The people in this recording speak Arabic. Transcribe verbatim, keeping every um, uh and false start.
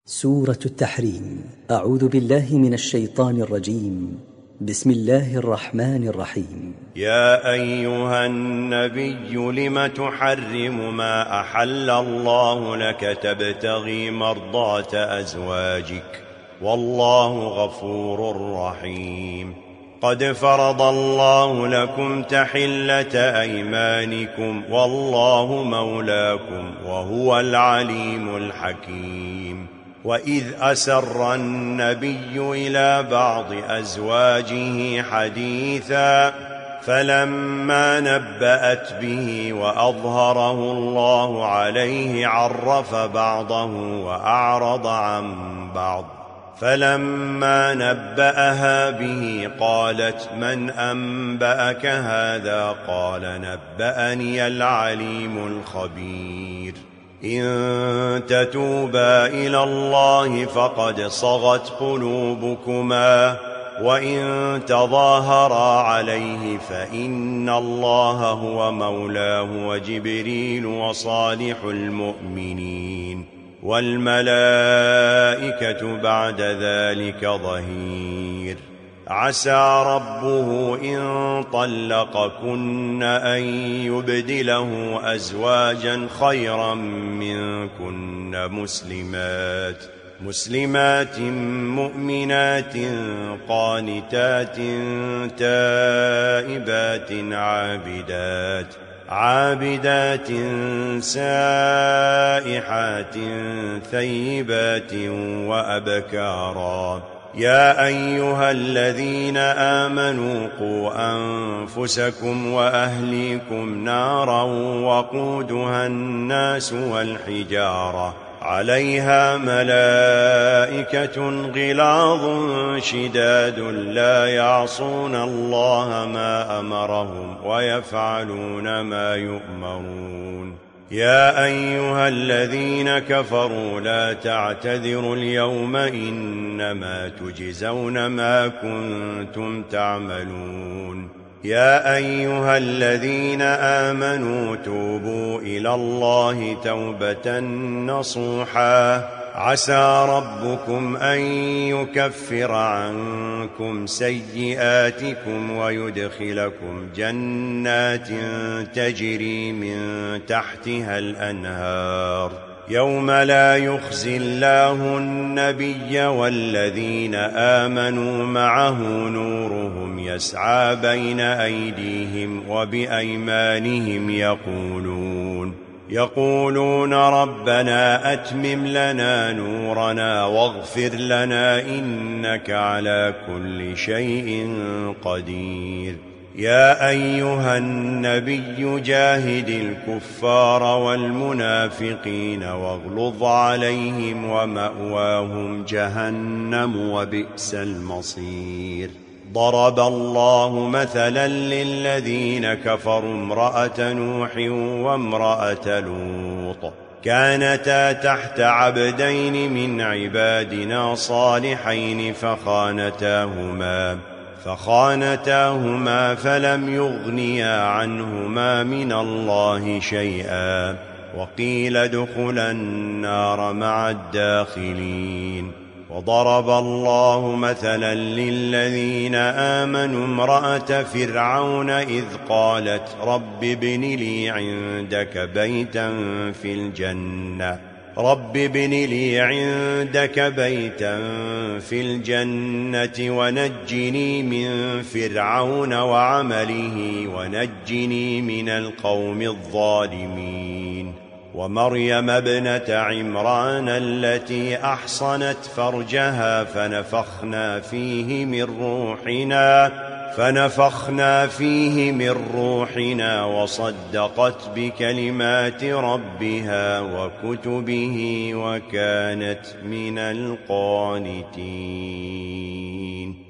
سورة التحريم. أعوذ بالله من الشيطان الرجيم. بسم الله الرحمن الرحيم. يا أيها النبي لم تحرم ما أحل الله لك تبتغي مرضات أزواجك والله غفور رحيم. قد فرض الله لكم تحلة أيمانكم والله مولاكم وهو العليم الحكيم. وإذ أسر النبي إلى بعض أزواجه حديثا فلما نبأت به وأظهره الله عليه عرف بعضه وأعرض عن بعض. فلما نبأها به قالت من أنبأك هذا؟ قال نبأني العليم الخبير. إن تتوبا إلى الله فقد صغت قلوبكما وإن تظاهرا عليه فإن الله هو مولاه وجبريل وصالح المؤمنين والملائكة بعد ذلك ظهير. عسى ربه إن طلقكن أن يبدله أزواجا خيرا منكن مسلمات مسلمات مؤمنات قانتات تائبات عابدات عابدات سائحات ثيبات وأبكارا. يا أيها الذين آمنوا قوا أنفسكم وأهليكم نارا وقودها الناس والحجارة عليها ملائكة غلاظ شداد لا يعصون الله ما أمرهم ويفعلون ما يؤمرون. يا أيها الذين كفروا لا تعتذروا اليوم إنما تجزون ما كنتم تعملون. يا أيها الذين آمنوا توبوا إلى الله توبة نصوحا عسى ربكم أن يكفر عنكم سيئاتكم ويدخلكم جنات تجري من تحتها الأنهار يوم لا يخزي الله النبي والذين آمنوا معه نورهم يسعى بين أيديهم وبأيمانهم يقولون يقولون ربنا أتمم لنا نورنا واغفر لنا إنك على كل شيء قدير. يا أيها النبي جاهد الكفار والمنافقين واغلظ عليهم ومأواهم جهنم وبئس المصير. ضرب الله مثلا للذين كفروا امرأة نوح وامرأة لوط كانتا تحت عبدين من عبادنا صالحين فخانتاهما فخانتاهما فلم يغنيا عنهما من الله شيئا وقيل ادخلا النار مع الداخلين. وضرب الله مثلا للذين آمنوا امرأة فرعون إذ قالت رب ابن لي عندك بيتا في الجنة رب ابن لي عندك بيتا في الجنة ونجني من فرعون وعمله ونجني من القوم الظالمين. ومريم ابنة عمران التي أحصنت فرجها فنفخنا فيه من روحنا فنفخنا فيه من روحنا وصدقت بكلمات ربها وكتبه وكانت من القانتين.